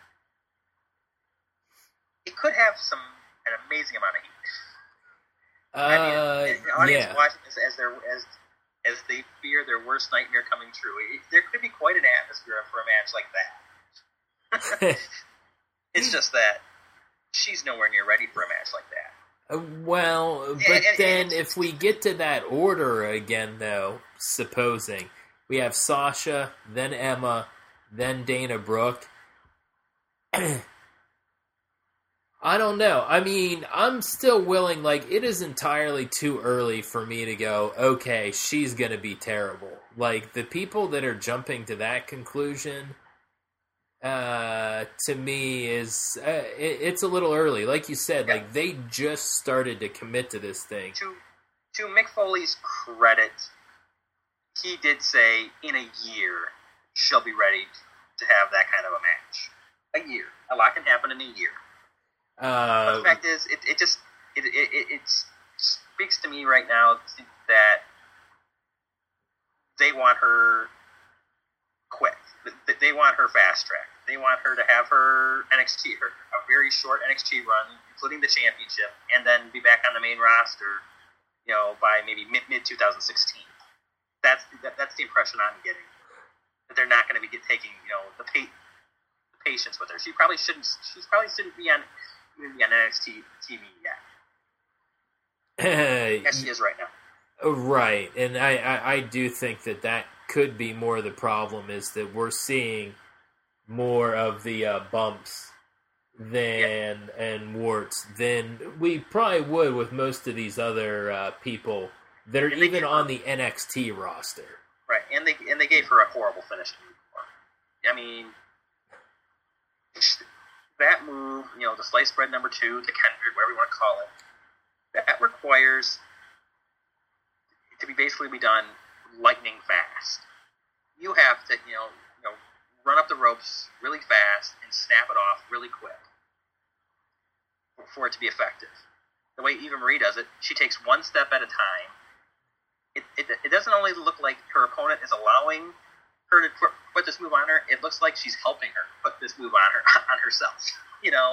it could have some an amazing amount of heat. Uh, I mean, the audience yeah. watching this as their as as they fear their worst nightmare coming true. It, there could be quite an atmosphere for a match like that. It's just that she's nowhere near ready for a match like that. Uh, well, but and, and, then and if we get to that order again, though, supposing we have Sasha, then Emma, then Dana Brooke. I don't know. I mean, I'm still willing, like, it is entirely too early for me to go, okay, she's going to be terrible. Like, the people that are jumping to that conclusion, uh, to me, is, uh, it, it's a little early. Like you said, Yeah. like, they just started to commit to this thing. To, to Mick Foley's credit, he did say in a year she'll be ready to have that kind of a match. A year. A lot can happen in a year. Uh, But the fact is, it, it just it, it it it speaks to me right now that they want her quick. They want her fast track. They want her to have her N X T, her a very short N X T run, including the championship, and then be back on the main roster, you know, by maybe mid mid twenty sixteen. That's that, that's the impression I'm getting. That they're not going to be get, taking you know the, pa- the patience with her. She probably shouldn't. She probably shouldn't be on. Be on N X T T V yet. As she is right now. Right, and I, I, I do think that that could be more of the problem, is that we're seeing more of the uh, bumps than yeah. and warts than we probably would with most of these other uh, people that are even on the N X T roster. Right, and they and they gave her a horrible finish. I mean, that move, you know, the sliced bread number two, the Kendrick, whatever you want to call it, that requires to be basically be done lightning fast. You have to, you know, you know, run up the ropes really fast and snap it off really quick for it to be effective. The way Eva Marie does it, she takes one step at a time. It, it, it doesn't only look like her opponent is allowing her to put this move on her, it looks like she's helping her put this move on her on herself. You know?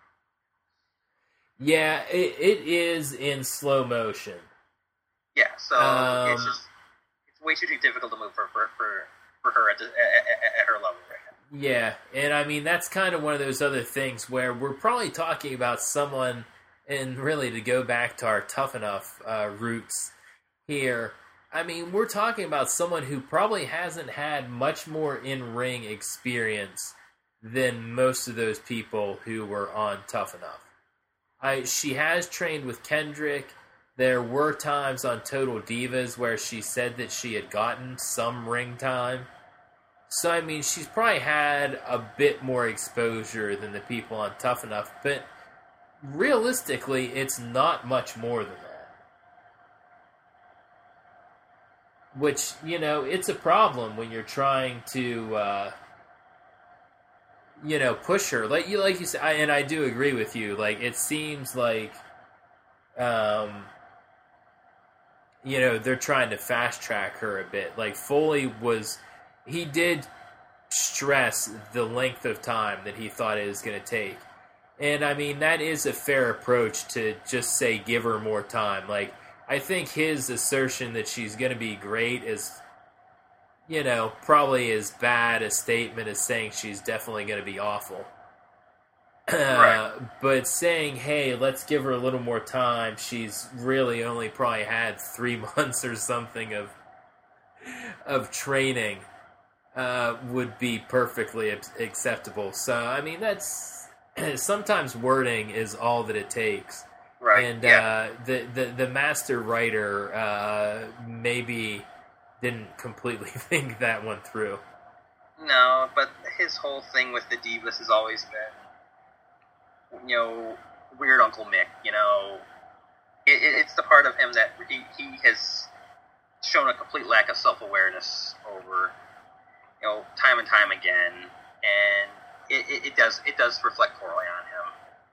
Yeah, it, it is in slow motion. Yeah, so um, it's just it's way too difficult to move for for, for, for her at, the, at, at her level right now. Yeah, and I mean that's kind of one of those other things where we're probably talking about someone, and really to go back to our Tough Enough uh, roots here. I mean, we're talking about someone who probably hasn't had much more in-ring experience than most of those people who were on Tough Enough. I, she has trained with Kendrick. There were times on Total Divas where she said that she had gotten some ring time. So, I mean, she's probably had a bit more exposure than the people on Tough Enough, but realistically, it's not much more than that. Which, you know, it's a problem when you're trying to, uh, you know, push her. Like you, like you said, I, and I do agree with you. Like, it seems like, um, you know, they're trying to fast track her a bit. Like, Foley was, he did stress the length of time that he thought it was going to take. And, I mean, that is a fair approach to just say give her more time. Like, I think his assertion that she's going to be great is, you know, probably as bad a statement as saying she's definitely going to be awful. Right. Uh, but saying, hey, let's give her a little more time, she's really only probably had three months or something of of training, uh, would be perfectly acceptable. So, I mean, that's sometimes wording is all that it takes. Right. And yeah. uh, the, the the master writer uh, maybe didn't completely think that one through. No, but his whole thing with the Divas has always been, you know, weird Uncle Mick. You know, it, it, it's the part of him that he, he has shown a complete lack of self-awareness over, you know, time and time again, and it, it, it does it does reflect poorly on him.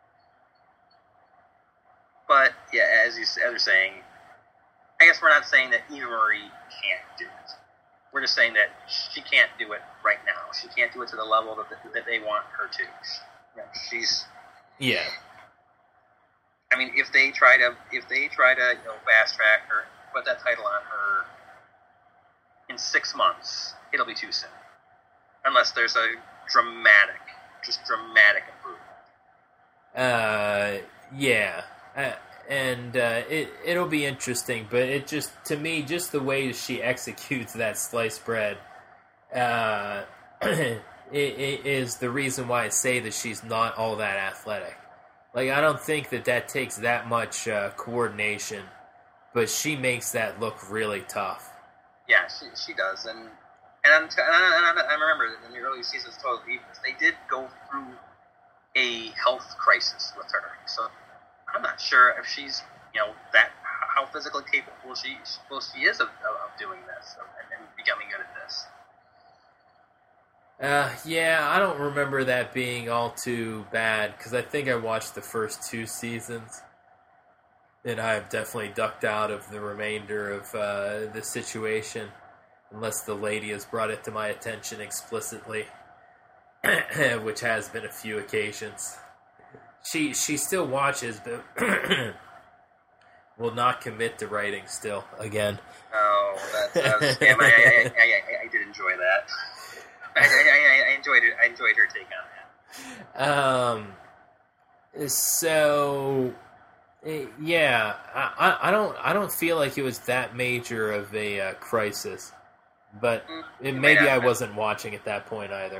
But yeah, as you as you're saying, I guess we're not saying that Eva Marie can't do it. We're just saying that she can't do it right now. She can't do it to the level that, that they want her to. She, you know, she's yeah. I mean, if they try to if they try to you know fast track her, put that title on her in six months, it'll be too soon. Unless there's a dramatic, just dramatic improvement. Uh, yeah. Uh, and uh, it, it'll be interesting, but it just, to me, just the way she executes that sliced bread uh, it, it is the reason why I say that she's not all that athletic. Like, I don't think that that takes that much uh, coordination, but she makes that look really tough. Yeah, she she does, and and, I'm t- and I, and I remember in the early seasons of Total Divas, they did go through a health crisis with her, so I'm not sure if she's, you know, that how physically capable she well, she is of, of doing this and, and becoming good at this. Uh, yeah, I don't remember that being all too bad, because I think I watched the first two seasons, and I have definitely ducked out of the remainder of uh, the situation, unless the lady has brought it to my attention explicitly, which has been a few occasions. She she still watches, but will not commit to writing still, again. Oh, that's, that's yeah, I, I, I, I, I did enjoy that. I, I, I enjoyed it. I enjoyed her take on that. Um. So, yeah, I, I don't I don't feel like it was that major of a uh, crisis, but it, maybe I wasn't watching at that point either.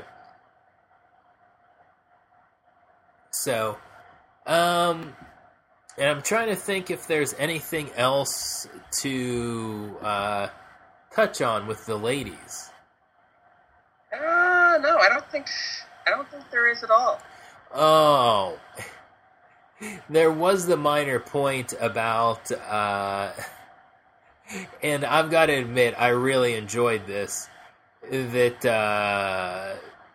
So, um, and I'm trying to think if there's anything else to uh, touch on with the ladies. Uh, no, I don't think I don't think there is at all. Oh, there was the minor point about, uh, and I've got to admit, I really enjoyed this, that uh,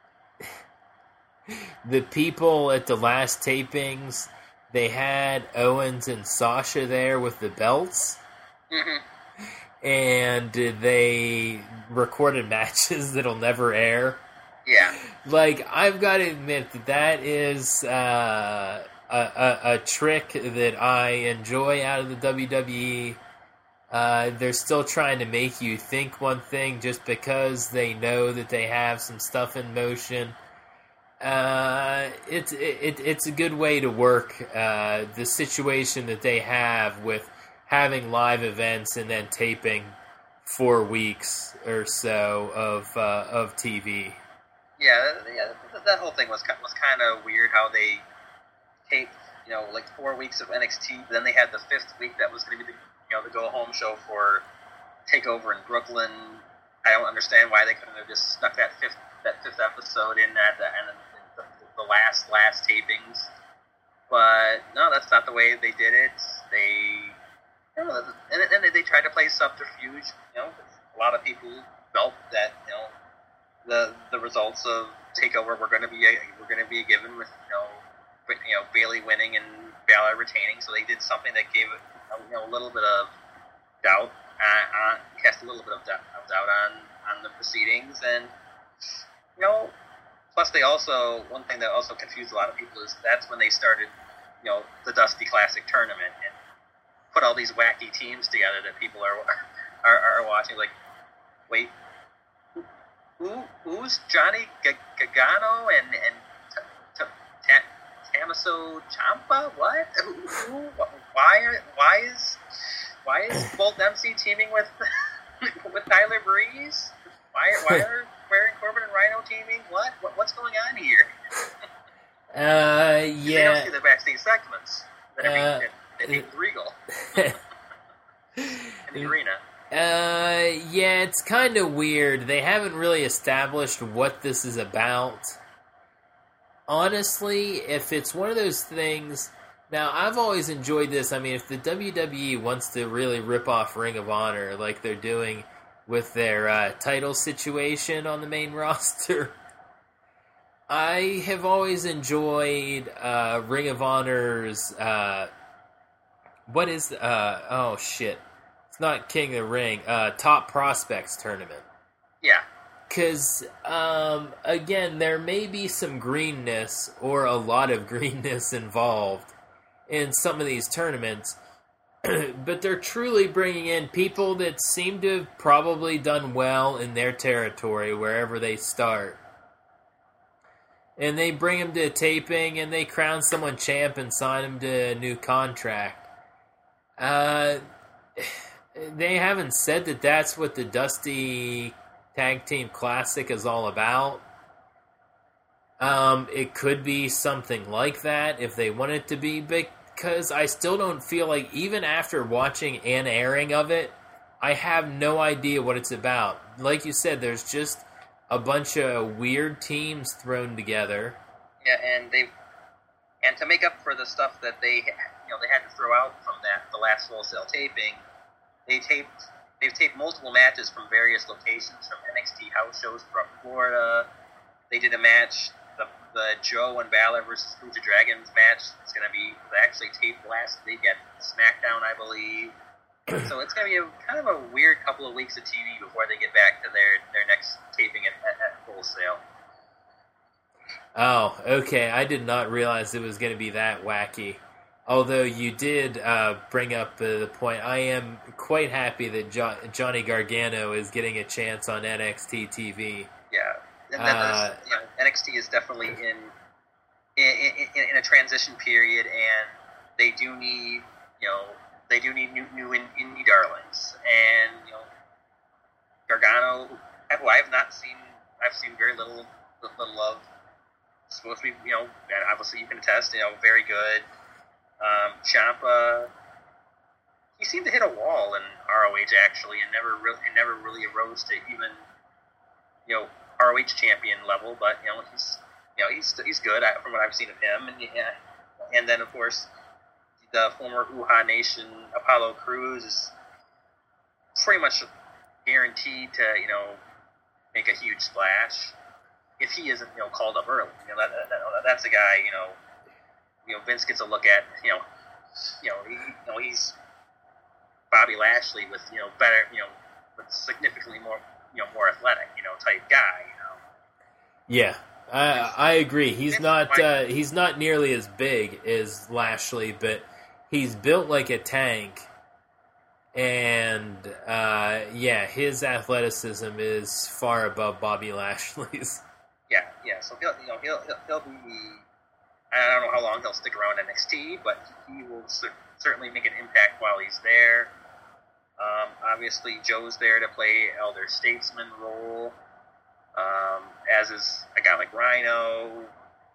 the people at the last tapings, they had Owens and Sasha there with the belts. Mm-hmm. And they recorded matches that'll never air. Yeah. Like, I've got to admit that that is uh, a, a, a trick that I enjoy out of the W W E. Uh, they're still trying to make you think one thing just because they know that they have some stuff in motion. Uh, it's it, it's a good way to work uh, the situation that they have with having live events and then taping four weeks or so of uh, of T V. Yeah, yeah, that whole thing was was kind of weird. How they taped, you know, like four weeks of N X T, but then they had the fifth week that was going to be the you know the go home show for Takeover in Brooklyn. I don't understand why they couldn't have just stuck that fifth that fifth episode in at the end of the, the last last tapings. But no, that's not the way they did it. They You know, and then they tried to play subterfuge. You know, a lot of people felt that you know the the results of Takeover were going to be a, were going to be given with you know you know Bayley winning and Balor retaining. So they did something that gave it you know a little bit of doubt on, on cast a little bit of doubt, of doubt on on the proceedings, and you know plus they also one thing that also confused a lot of people is that's when they started you know the Dusty Classic tournament and put all these wacky teams together that people are are, are watching. Like, wait, who, who who's Johnny G- Gargano and and T- T- T- Tommaso Ciampa? What? Who, who? Why are why is why is Bull Dempsey teaming with with Tyler Breeze? Why why are Baron Corbin and Rhino teaming? What? what what's going on here? Uh, They don't yeah. see the backstage segments that are Uh, being, that being Regal in the arena. Uh, yeah, it's kind of weird. They haven't really established what this is about. Honestly, if it's one of those things... Now, I've always enjoyed this. I mean, if the W W E wants to really rip off Ring of Honor like they're doing with their uh, title situation on the main roster, I have always enjoyed uh, Ring of Honor's... Uh, what is... Uh, oh, shit. It's not King of the Ring. Uh, Top Prospects Tournament. Yeah. Because, um, again, there may be some greenness or a lot of greenness involved in some of these tournaments, but they're truly bringing in people that seem to have probably done well in their territory wherever they start. And they bring them to a taping and they crown someone champ and sign them to a new contract. Uh, they haven't said that that's what the Dusty Tag Team Classic is all about. Um, it could be something like that if they want it to be, because I still don't feel like, even after watching an airing of it, I have no idea what it's about. Like you said, there's just a bunch of weird teams thrown together. Yeah, and they and to make up for the stuff that they you know they had to throw out from that the last wholesale taping, they taped they've taped multiple matches from various locations, from N X T house shows from Florida. They did a match. The, the Joe and Balor versus Lucha Dragons match is going to be actually taped last week at SmackDown, I believe. So it's going to be a, kind of a weird couple of weeks of T V before they get back to their, their next taping at, at, at Wholesale. Oh, okay. I did not realize it was going to be that wacky. Although you did uh, bring up uh, the point, I am quite happy that jo- Johnny Gargano is getting a chance on N X T T V. Yeah. And then Uh, you know, N X T is definitely in in, in in a transition period, and they do need you know they do need new new indie darlings, and you know Gargano, who I've not seen, I've seen very little little of. Supposed to be, you know, and obviously you can attest, you know, very good. Um, Ciampa, he seemed to hit a wall in R O H actually, and never really and never really arose to even you know. R O H champion level, but you know he's you know he's he's good from what I've seen of him, and yeah, and then of course the former Uhaa Nation Apollo Crews is pretty much guaranteed to you know make a huge splash if he isn't you know called up early. You know that, that, that that's a guy you know you know Vince gets a look at you know you know he, you know he's Bobby Lashley with you know better you know with significantly more. You know, more athletic, you know, type guy, you know. Yeah, I, I agree. He's not uh, he's not nearly as big as Lashley, but he's built like a tank. And uh, yeah, his athleticism is far above Bobby Lashley's. Yeah, yeah. So he'll, you know, he'll he'll, he'll be. I don't know how long he'll stick around N X T, but he will cer- certainly make an impact while he's there. Um, obviously, Joe's there to play elder statesman role, um, as is a guy like Rhino.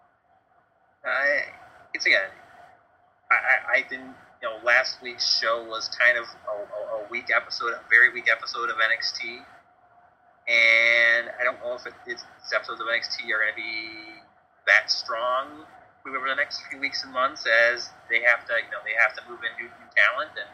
Uh, it's again, I, I, I didn't, you know, last week's show was kind of a, a, a weak episode, a very weak episode of N X T, and I don't know if it, it's, episodes of N X T are going to be that strong over the next few weeks and months, as they have to, you know, they have to move in new, new talent and.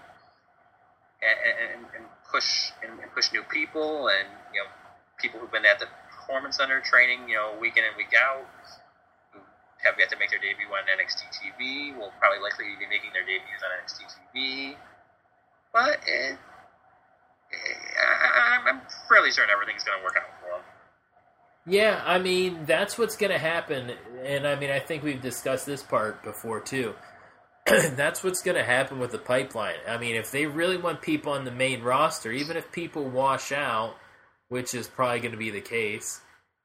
And, and, and push and, and push new people, and you know people who've been at the performance center training, you know, week in and week out, who have yet to make their debut on N X T T V, will probably likely be making their debuts on N X T T V. But it, it, I'm fairly certain everything's going to work out for them. Yeah, I mean that's what's going to happen, and I mean I think we've discussed this part before too. That's what's going to happen with the pipeline. I mean, if they really want people on the main roster, even if people wash out, which is probably going to be the case,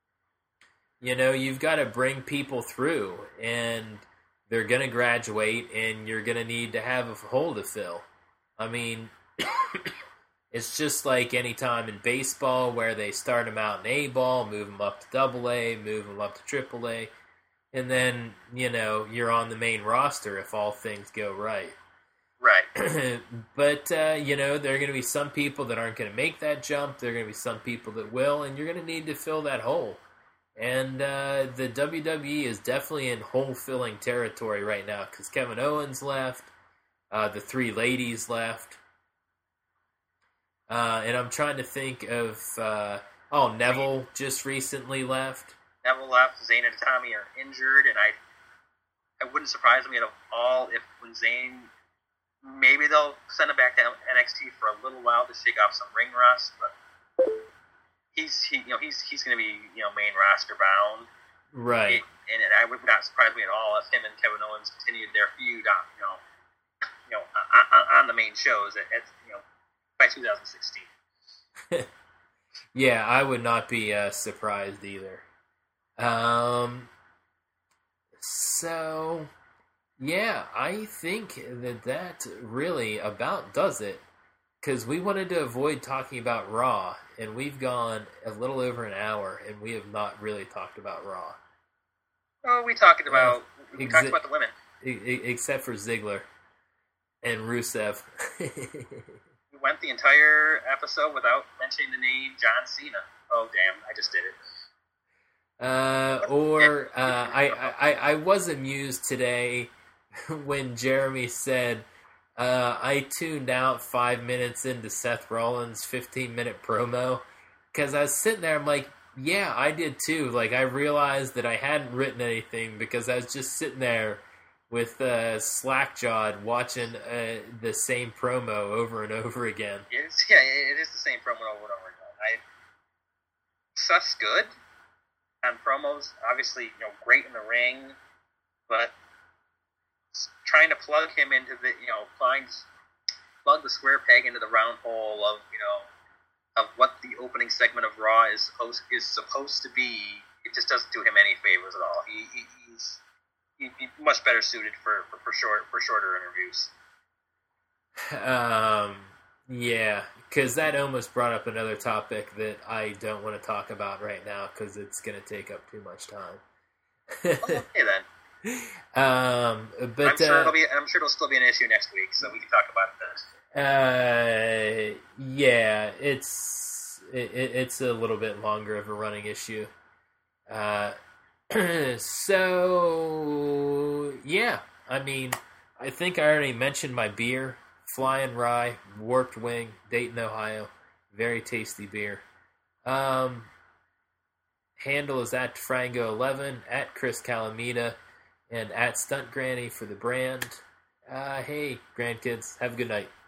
you know, you've got to bring people through, and they're going to graduate, and you're going to need to have a hole to fill. I mean, it's just like any time in baseball where they start them out in A-ball, move them up to double A, move them up to triple A. and then, you know, you're on the main roster if all things go right. Right. But, uh, you know, there are going to be some people that aren't going to make that jump. There are going to be some people that will, and you're going to need to fill that hole. And uh, the W W E is definitely in hole-filling territory right now because Kevin Owens left, uh, the three ladies left, uh, and I'm trying to think of, uh, oh, Neville just recently left. Neville left, Zayn and Tommy are injured, and I, it wouldn't surprise me at all if when Zayn... Maybe they'll send him back to N X T for a little while to shake off some ring rust, but he's he you know he's he's going to be you know main roster bound, right? It, and it, I would not surprise me at all if him and Kevin Owens continued their feud on you know you know on, on the main shows at, at you know by two thousand sixteen. Yeah, I would not be uh, surprised either. Um, so. Yeah, I think that that really about does it, because we wanted to avoid talking about Raw, and we've gone a little over an hour, and we have not really talked about Raw. Oh, we talked about uh, we exi- talked about the women, e- except for Ziggler and Rusev. We went the entire episode without mentioning the name John Cena. Oh, damn, I just did it. Uh, or uh, I, I I was amused today when Jeremy said, uh, I tuned out five minutes into Seth Rollins' fifteen-minute promo, because I was sitting there, I'm like, yeah, I did too. Like, I realized that I hadn't written anything, because I was just sitting there with uh, slack-jawed watching uh, the same promo over and over again. It's, yeah, it is the same promo over and over again. I, Seth's good on promos, obviously, you know, great in the ring, but trying to plug him into the, you know, find, plug the square peg into the round hole of, you know, of what the opening segment of Raw is supposed is supposed to be. It just doesn't do him any favors at all. He, he he's he'd be much better suited for, for, for short for shorter interviews. Um, yeah, because that almost brought up another topic that I don't want to talk about right now because it's going to take up too much time. Okay then. Um, but I'm sure uh, it'll be. I'm sure it'll still be an issue next week, so we can talk about Uh, it yeah, it's it, it's a little bit longer of a running issue. Uh, so yeah, I mean, I think I already mentioned my beer, Flying Rye, Warped Wing, Dayton, Ohio, very tasty beer. Um, handle is at Frango eleven, at Chris Calamita, and at Stunt Granny for the brand. Uh, hey, grandkids, have a good night.